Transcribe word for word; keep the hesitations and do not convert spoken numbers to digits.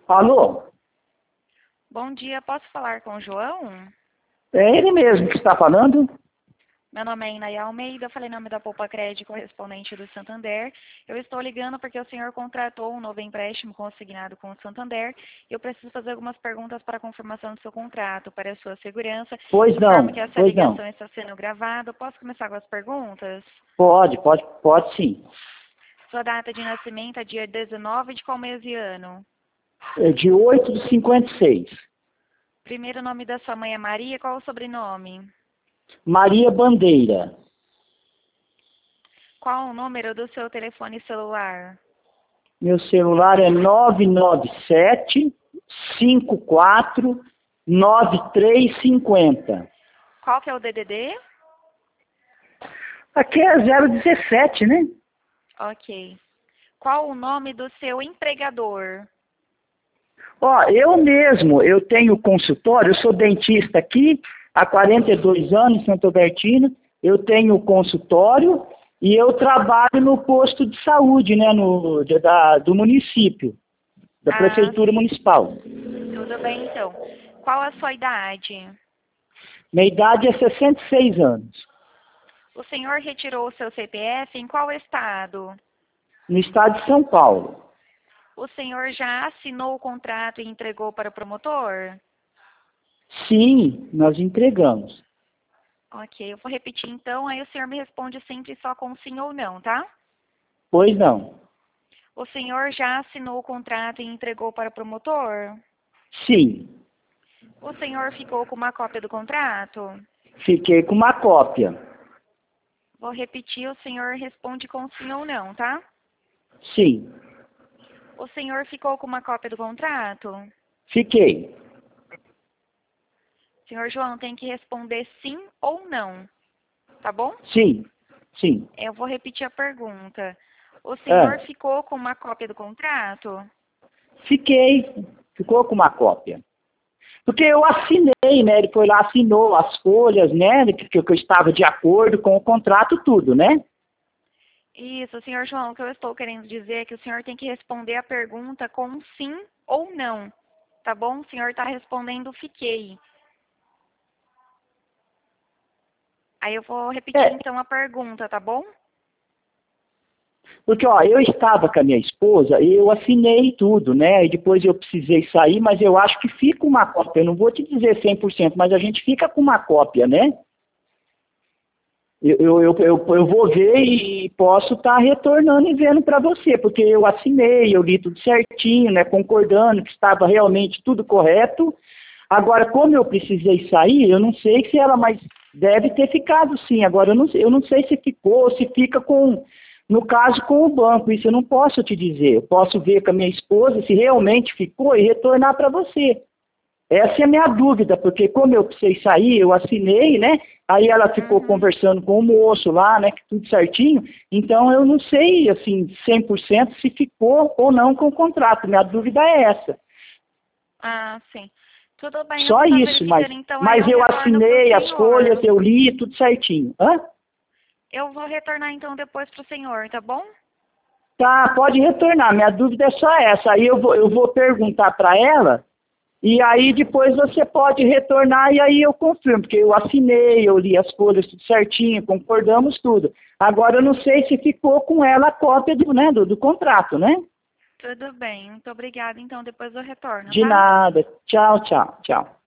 Alô? Bom dia, posso falar com o João? É ele mesmo que está falando? Meu nome é Inaia Almeida, eu falei em nome da Poupa Crédito, correspondente do Santander. Eu estou ligando porque o senhor contratou um novo empréstimo consignado com o Santander e eu preciso fazer algumas perguntas para a confirmação do seu contrato, para a sua segurança. Pois Informo que não, essa pois não. ligação está sendo gravada. Posso começar com as perguntas? Pode, pode, pode sim. Sua data de nascimento é dia dezenove de qual mês e ano? É de oito de cinquenta e seis. Primeiro nome da sua mãe é Maria, qual o sobrenome? Maria Bandeira. Qual o número do seu telefone celular? Meu celular é nove nove sete, cinco quatro, nove três cinco zero. Qual que é o D D D? Aqui é zero dezessete, né? Ok. Qual o nome do seu empregador? Ó, eu mesmo, eu tenho consultório, eu sou dentista aqui há quarenta e dois anos em Santo Albertino, eu tenho consultório e eu trabalho no posto de saúde, né, no, da, do município, da Ah, prefeitura sim. municipal. Tudo bem, então. Qual a sua idade? Minha idade é sessenta e seis anos, O senhor retirou o seu C P F em qual estado? no estado de São Paulo. O senhor já assinou o contrato e entregou para o promotor? Sim, nós entregamos. Ok, eu vou repetir então, aí o senhor me responde sempre só com sim ou não, tá? Pois não. O senhor já assinou o contrato e entregou para o promotor? Sim, O senhor ficou com uma cópia do contrato? fiquei com uma cópia. Vou repetir, o senhor responde com sim ou não, tá? Sim, O senhor ficou com uma cópia do contrato? fiquei. Senhor João, tem que responder sim ou não, tá bom? Sim, sim. Eu vou repetir a pergunta. O senhor Ah, ficou com uma cópia do contrato? fiquei. Ficou com uma cópia. Porque eu assinei, né? Ele foi lá, assinou as folhas, né? Que, que eu estava de acordo com o contrato, tudo, né? Isso, senhor João, o que eu estou querendo dizer é que o senhor tem que responder a pergunta com sim ou não, tá bom? O senhor está respondendo fiquei. Aí eu vou repetir É, então a pergunta, tá bom? porque, ó, eu estava com a minha esposa e eu assinei tudo, né? E depois eu precisei sair, mas eu acho que fica uma cópia. Eu não vou te dizer cem por cento, mas a gente fica com uma cópia, né? Eu, eu, eu, eu, eu vou ver e posso estar retornando e vendo para você, porque eu assinei, eu li tudo certinho, né? Concordando que estava realmente tudo correto. Agora, como eu precisei sair, eu não sei se ela, mas deve ter ficado sim. Agora, eu não, eu não sei se ficou, se fica com, no caso, com o banco. Isso eu não posso te dizer. Eu posso ver com a minha esposa se realmente ficou e retornar para você. Essa é a minha dúvida, porque como eu precisei sair, eu assinei, né? Aí ela ficou Uhum. conversando com o moço lá, né? Que tudo certinho. Então, eu não sei, assim, cem por cento se ficou ou não com o contrato. Minha dúvida é essa. Ah, sim. Tudo bem, eu Só vou estar isso, mas, verificando então, aí mas eu eu retorno para o assinei as folhas, senhor. eu li tudo certinho. Hã? Eu vou retornar então depois para o senhor, tá bom? Tá, pode retornar. Minha dúvida é só essa. Aí eu vou, eu vou perguntar para ela e aí depois você pode retornar e aí eu confirmo, porque eu assinei, eu li as folhas tudo certinho, concordamos tudo. Agora eu não sei se ficou com ela a cópia do, né, do, do contrato, né? Tudo bem, muito obrigada. Então depois eu retorno, De tá? nada. Tchau, tchau, tchau.